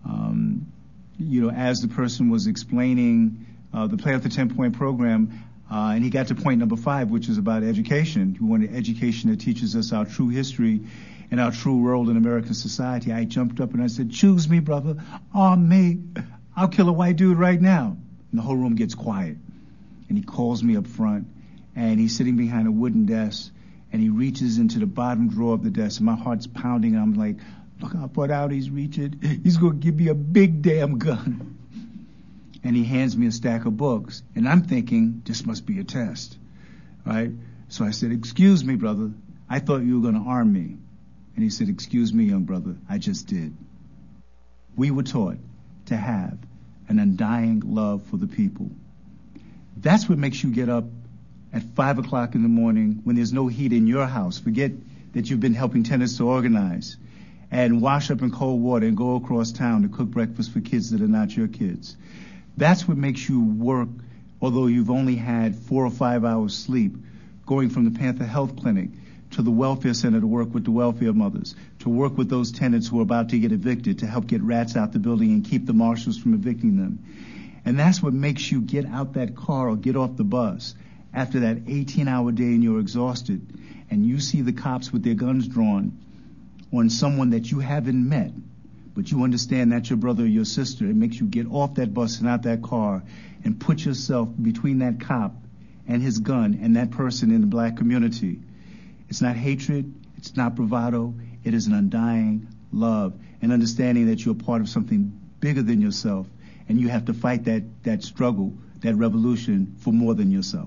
um, you know, as the person was explaining uh, the Play Out the ten-Point program, Uh, and he got to point number five, which is about education. He wanted education that teaches us our true history and our true role in American society. I jumped up and I said, choose me, brother. Arm me. I'll kill a white dude right now. And the whole room gets quiet. And he calls me up front, and he's sitting behind a wooden desk, and he reaches into the bottom drawer of the desk, and my heart's pounding. I'm like, look how far out he's reaching. He's going to give me a big damn gun. And he hands me a stack of books, and I'm thinking, this must be a test, right? So I said, excuse me, brother. I thought you were going to arm me. And he said, excuse me, young brother. I just did. We were taught to have an undying love for the people. That's what makes you get up at five o'clock in the morning when there's no heat in your house. Forget that you've been helping tenants to organize, and wash up in cold water and go across town to cook breakfast for kids that are not your kids. That's what makes you work, although you've only had four or five hours sleep, going from the Panther Health Clinic to the welfare center to work with the welfare mothers, to work with those tenants who are about to get evicted, to help get rats out the building and keep the marshals from evicting them. And that's what makes you get out that car or get off the bus after that eighteen-hour day and you're exhausted, and you see the cops with their guns drawn on someone that you haven't met, but you understand that's your brother or your sister. It makes you get off that bus and out that car and put yourself between that cop and his gun and that person in the black community. It's not hatred. It's not bravado. It is an undying love and understanding that you're part of something bigger than yourself, and you have to fight that, that struggle, that revolution for more than yourself.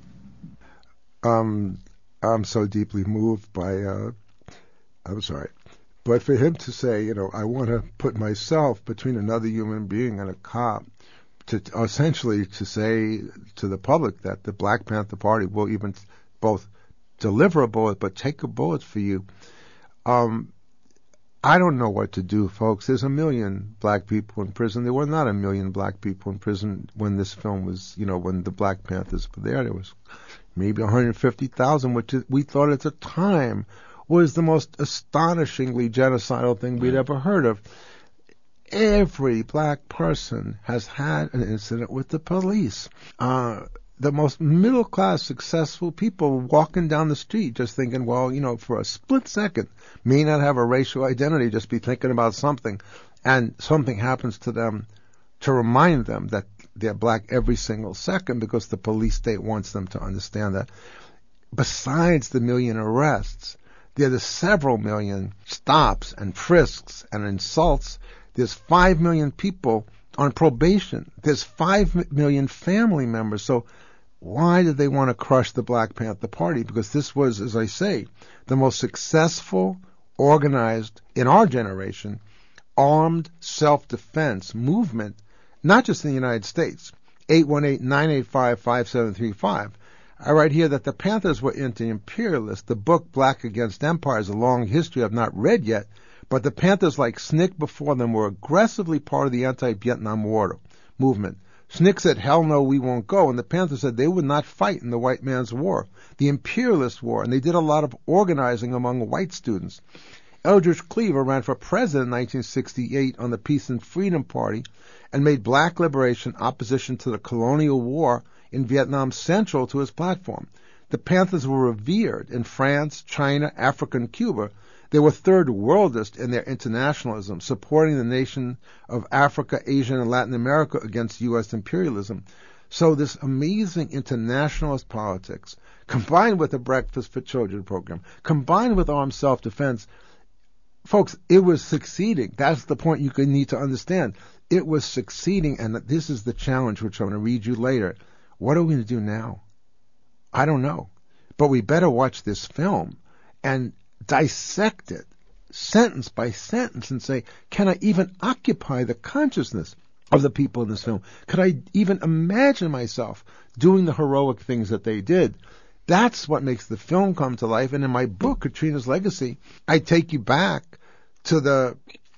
Um, I'm so deeply moved by, uh, I'm sorry, but for him to say, you know, I want to put myself between another human being and a cop, to essentially to say to the public that the Black Panther Party will even both deliver a bullet but take a bullet for you. Um, I don't know what to do, folks. There's a million black people in prison. There were not a million black people in prison when this film was, you know, when the Black Panthers were there. There was maybe one hundred fifty thousand, which is, we thought at the time was the most astonishingly genocidal thing we'd ever heard of. Every black person has had an incident with the police. Uh, the most middle-class, successful people walking down the street just thinking, well, you know, for a split second, may not have a racial identity, just be thinking about something, and something happens to them to remind them that they're black every single second because the police state wants them to understand that. Besides the million arrests, there are the several million stops and frisks and insults. There's five million people on probation. There's five million family members. So why did they want to crush the Black Panther Party? Because this was, as I say, the most successful, organized, in our generation, armed self-defense movement, not just in the United States. eight one eight, nine eight five, five seven three five. I write here that the Panthers were anti-imperialist. The book Black Against Empire is a long history I've not read yet, but the Panthers, like S N C C before them, were aggressively part of the anti-Vietnam War movement. S N C C said, hell no, we won't go, and the Panthers said they would not fight in the white man's war, the imperialist war, and they did a lot of organizing among white students. Eldridge Cleaver ran for president in nineteen sixty-eight on the Peace and Freedom Party and made black liberation opposition to the colonial war in Vietnam central to his platform. The Panthers were revered in France, China, Africa, and Cuba. They were third worldist in their internationalism, supporting the nation of Africa, Asia, and Latin America against U S imperialism. So this amazing internationalist politics, combined with the Breakfast for Children program, combined with armed self-defense, folks, it was succeeding. That's the point you need to understand. It was succeeding, and this is the challenge, which I'm going to read you later. What are we going to do now? I don't know. But we better watch this film and dissect it sentence by sentence and say, can I even occupy the consciousness of the people in this film? Could I even imagine myself doing the heroic things that they did? That's what makes the film come to life. And in my book, Katrina's Legacy, I take you back to the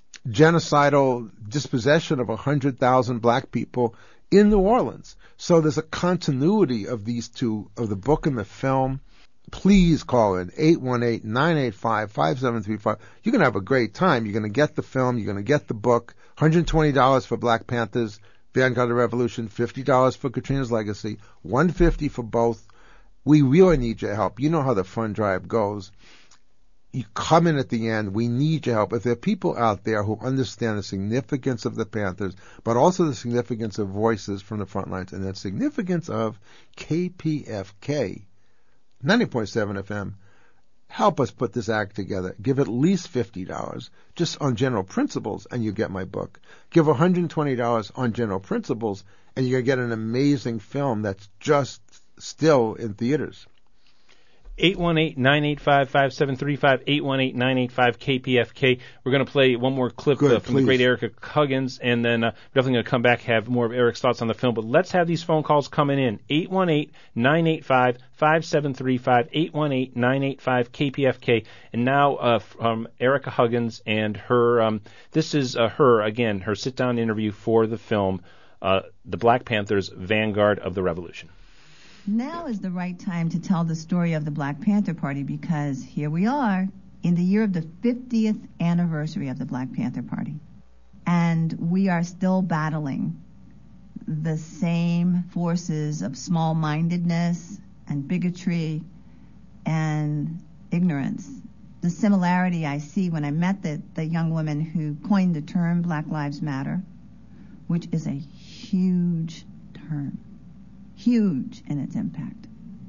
genocidal dispossession of one hundred thousand black people in New Orleans. So there's a continuity of these two, of the book and the film. Please call in eight one eight, nine eight five, five seven three five. You're going to have a great time. You're going to get the film. You're going to get the book. one hundred twenty dollars for Black Panthers. Vanguard of the Revolution, fifty dollars for Katrina's Legacy, one hundred fifty dollars for both. We really need your help. You know how the fund drive goes. You come in at the end. We need your help. If there are people out there who understand the significance of the Panthers, but also the significance of voices from the front lines and the significance of K P F K, ninety point seven F M, help us put this act together. Give at least fifty dollars just on general principles, and you get my book. Give one hundred twenty dollars on general principles, and you're going to get an amazing film that's just still in theaters. eight one eight, nine eight five, five seven three five, eight one eight, nine eight five, K P F K. We're going to play one more clip Good, uh, from please. the great Erica Huggins, and then uh, we're definitely going to come back, have more of Eric's thoughts on the film. But let's have these phone calls coming in. eight one eight, nine eight five, five seven three five, eight one eight, nine eight five, K P F K. And now uh, from Erica Huggins and her, um, this is uh, her, again, her sit-down interview for the film, uh, The Black Panthers, Vanguard of the Revolution. Now is the right time to tell the story of the Black Panther Party, because here we are in the year of the fiftieth anniversary of the Black Panther Party. And we are still battling the same forces of small-mindedness and bigotry and ignorance. The similarity I see when I met the, the young woman who coined the term Black Lives Matter, which is a huge term. Huge in its impact.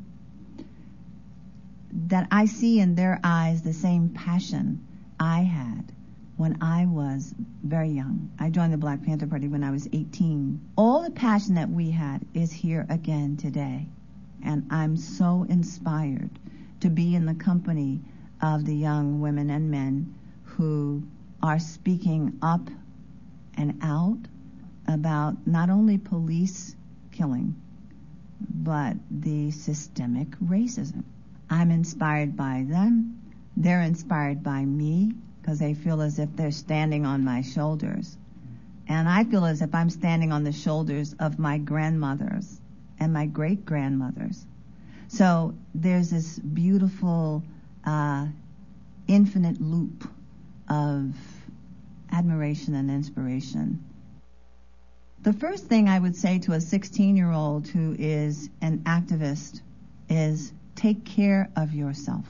That I see in their eyes the same passion I had when I was very young. I joined the Black Panther Party when I was eighteen. All the passion that we had is here again today. And I'm so inspired to be in the company of the young women and men who are speaking up and out about not only police killing, but the systemic racism. I'm inspired by them. They're inspired by me because they feel as if they're standing on my shoulders. And I feel as if I'm standing on the shoulders of my grandmothers and my great-grandmothers. So there's this beautiful, uh, infinite loop of admiration and inspiration. The first thing I would say to a sixteen-year-old who is an activist is take care of yourself.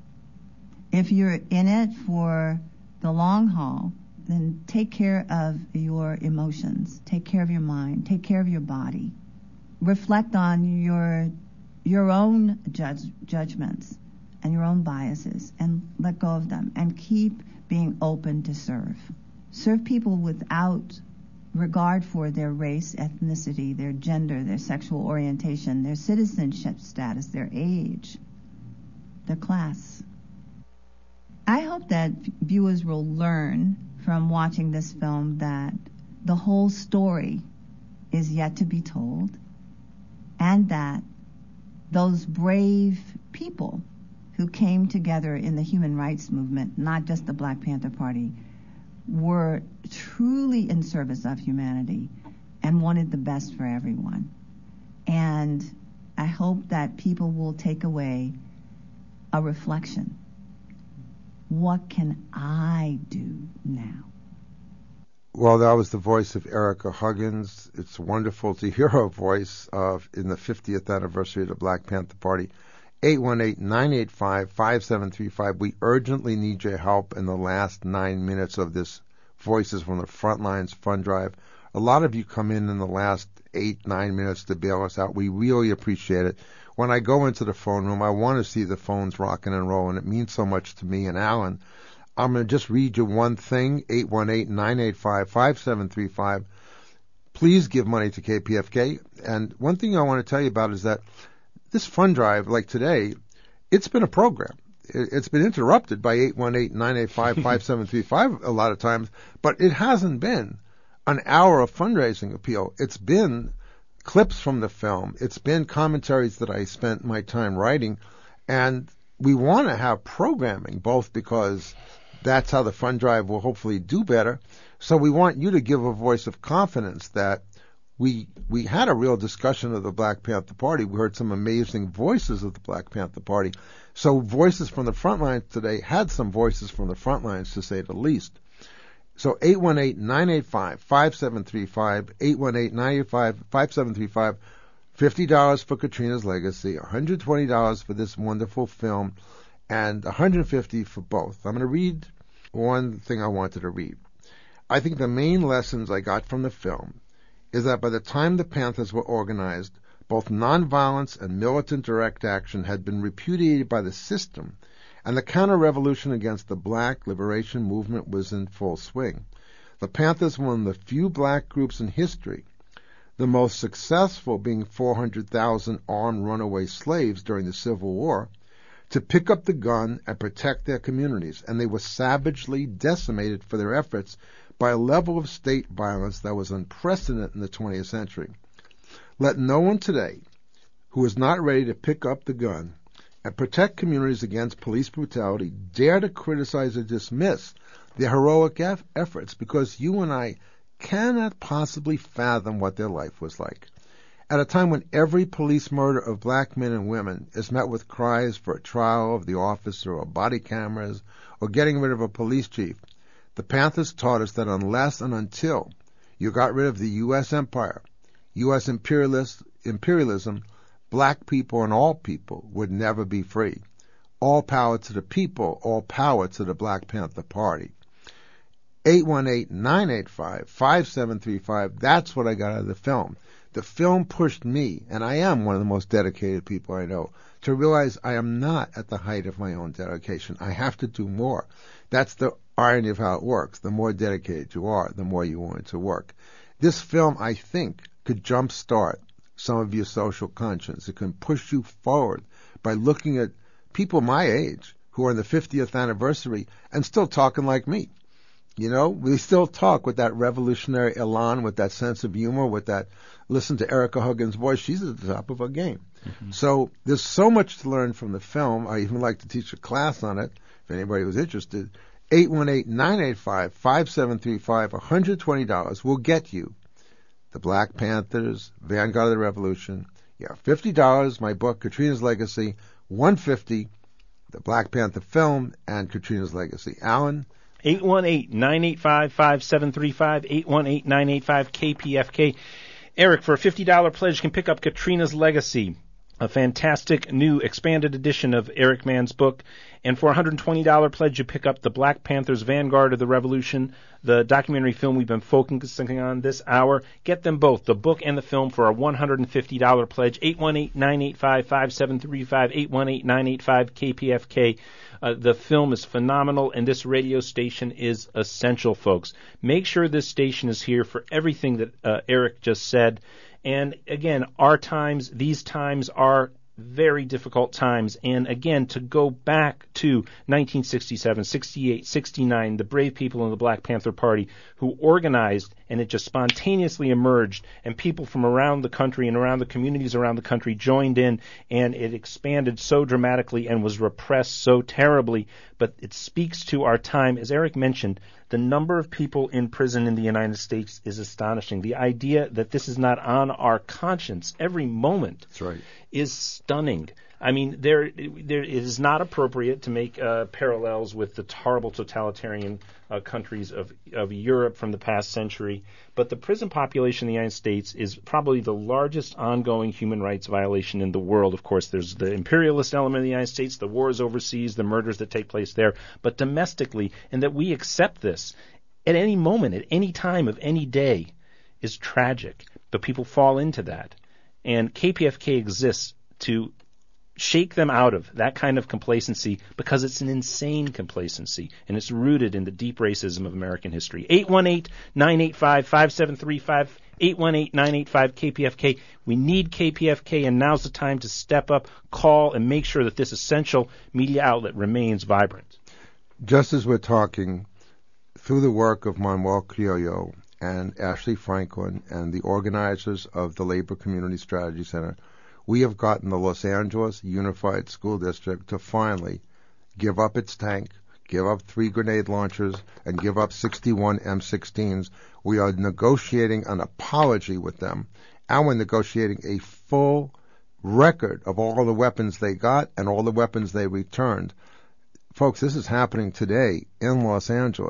If you're in it for the long haul, then take care of your emotions, take care of your mind, take care of your body. Reflect on your your own judge, judgments and your own biases and let go of them and keep being open to serve. Serve people without regard for their race, ethnicity, their gender, their sexual orientation, their citizenship status, their age, their class. I hope that viewers will learn from watching this film that the whole story is yet to be told, and that those brave people who came together in the human rights movement, not just the Black Panther Party, were truly in service of humanity and wanted the best for everyone. And I hope that people will take away a reflection. What can I do now? Well, that was the voice of Erica Huggins. It's wonderful to hear her voice of in the fiftieth anniversary of the Black Panther Party. eight one eight, nine eight five, five seven three five. We urgently need your help in the last nine minutes of this Voices from the Frontlines Fund Drive. A lot of you come in in the last eight, nine minutes to bail us out. We really appreciate it. When I go into the phone room, I want to see the phones rocking and rolling. It means so much to me and Alan. I'm going to just read you one thing, eight one eight, nine eight five, five seven three five. Please give money to K P F K. And one thing I want to tell you about is that this fund drive, like today, it's been a program. It's been interrupted by eight one eight, nine eight five, five seven three five a lot of times, but it hasn't been an hour of fundraising appeal. It's been clips from the film. It's been commentaries that I spent my time writing, and we want to have programming, both because that's how the fund drive will hopefully do better. So we want you to give a voice of confidence that we we had a real discussion of the Black Panther Party. We heard some amazing voices of the Black Panther Party. So Voices from the Frontlines today had some voices from the front lines, to say the least. So eight one eight, nine eight five, five seven three five, eight one eight, nine eight five, five seven three five, fifty dollars for Katrina's Legacy, one hundred twenty dollars for this wonderful film, and one hundred fifty dollars for both. I'm going to read one thing I wanted to read. I think the main lessons I got from the film is that by the time the Panthers were organized, both nonviolence and militant direct action had been repudiated by the system, and the counter-revolution against the black liberation movement was in full swing. The Panthers were one of the few black groups in history, the most successful being four hundred thousand armed runaway slaves during the Civil War, to pick up the gun and protect their communities, and they were savagely decimated for their efforts by a level of state violence that was unprecedented in the twentieth century. Let no one today who is not ready to pick up the gun and protect communities against police brutality dare to criticize or dismiss their heroic eff- efforts, because you and I cannot possibly fathom what their life was like. At a time when every police murder of black men and women is met with cries for a trial of the officer or body cameras or getting rid of a police chief, the Panthers taught us that unless and until you got rid of the U S empire, U S imperialist, imperialism, black people and all people would never be free. All power to the people, all power to the Black Panther Party. eight one eight, nine eight five, five seven three five, that's what I got out of the film. The film pushed me, and I am one of the most dedicated people I know, to realize I am not at the height of my own dedication. I have to do more. That's the irony of how it works. The more dedicated you are, the more you want it to work. This film, I think, could jumpstart some of your social conscience. It can push you forward by looking at people my age who are in the fiftieth anniversary and still talking like me. You know, we still talk with that revolutionary elan, with that sense of humor, with that, listen to Erica Huggins' voice. She's at the top of her game. Mm-hmm. So there's so much to learn from the film. I even like to teach a class on it, if anybody was interested. eight one eight, nine eight five, five seven three five, one hundred twenty dollars will get you the Black Panthers, Vanguard of the Revolution. Yeah, fifty dollars, my book, Katrina's Legacy, one hundred fifty dollars, the Black Panther film, and Katrina's Legacy. Alan? eight one eight, nine eight five, five seven three five, eight one eight, nine eight five, K P F K. Eric, for a fifty dollars pledge, you can pick up Katrina's Legacy, a fantastic new expanded edition of Eric Mann's book. And for a one hundred twenty dollars pledge, you pick up the Black Panthers Vanguard of the Revolution, the documentary film we've been focusing on this hour. Get them both, the book and the film, for a one hundred fifty dollars pledge. eight one eight, nine eight five, five seven three five, eight one eight, nine eight five, K P F K. Uh, the film is phenomenal, and this radio station is essential, folks. Make sure this station is here for everything that uh, Eric just said. And again, our times, these times are very difficult times. And again, to go back to nineteen sixty-seven, sixty-eight, sixty-nine, the brave people in the Black Panther Party who organized, and it just spontaneously emerged, and people from around the country and around the communities around the country joined in, and it expanded so dramatically and was repressed so terribly. But it speaks to our time. As Eric mentioned, the number of people in prison in the United States is astonishing. The idea that this is not on our conscience every moment That's right. is stunning. I mean, there, there, it is not appropriate to make uh, parallels with the horrible totalitarian uh, countries of, of Europe from the past century. But the prison population in the United States is probably the largest ongoing human rights violation in the world. Of course, there's the imperialist element of the United States, the wars overseas, the murders that take place there. But domestically, and that we accept this at any moment, at any time of any day, is tragic. But people fall into that. And K P F K exists to shake them out of that kind of complacency, because it's an insane complacency, and it's rooted in the deep racism of American history. eight one eight, nine eight five, five seven three five, eight one eight, nine eight five, K P F K. We need K P F K, and now's the time to step up, call, and make sure that this essential media outlet remains vibrant. Just as we're talking, through the work of Manuel Criollo and Ashley Franklin and the organizers of the Labor Community Strategy Center, we have gotten the Los Angeles Unified School District to finally give up its tank, give up three grenade launchers, and give up sixty-one M sixteens. We are negotiating an apology with them, and we're negotiating a full record of all the weapons they got and all the weapons they returned. Folks, this is happening today in Los Angeles.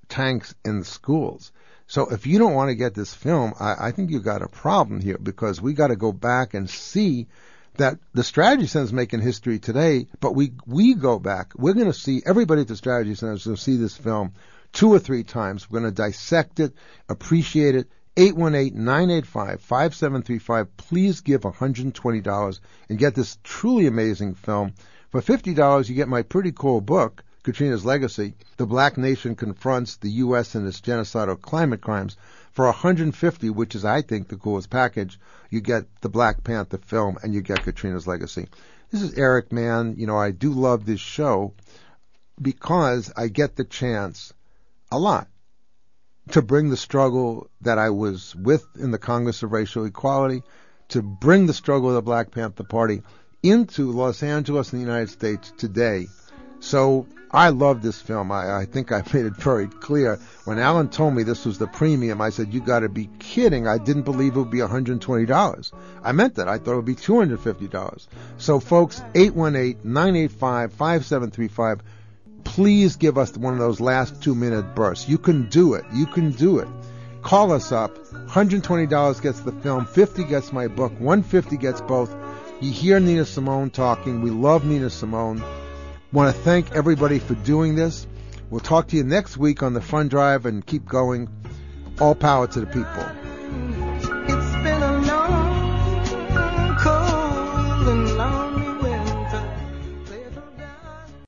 tanks in the schools. So if you don't want to get this film, I, I think you've got a problem here, because we got to go back and see that the Strategy Center is making history today, but we we go back. We're going to see, everybody at the Strategy Center is going to see this film two or three times. We're going to dissect it, appreciate it. eight one eight, nine eight five, five seven three five. Please give one hundred twenty dollars and get this truly amazing film. For fifty dollars, you get my pretty cool book, Katrina's Legacy, The Black Nation Confronts the U S and its Genocidal Climate Crimes. For one hundred fifty dollars, which is, I think, the coolest package, you get the Black Panther film and you get Katrina's Legacy. This is Eric Mann. You know, I do love this show because I get the chance a lot to bring the struggle that I was with in the Congress of Racial Equality, to bring the struggle of the Black Panther Party into Los Angeles and the United States today. So I love this film. I, I think I made it very clear. When Alan told me this was the premium, I said, you got to be kidding. I didn't believe it would be one hundred twenty dollars. I meant that. I thought it would be two hundred fifty dollars. So, folks, eight one eight, nine eight five, five seven three five. Please give us one of those last two-minute bursts. You can do it. You can do it. Call us up. one hundred twenty dollars gets the film. fifty dollars gets my book. one hundred fifty dollars gets both. You hear Nina Simone talking. We love Nina Simone. Want to thank everybody for doing this. We'll talk to you next week on the Fund Drive and keep going. All power to the people.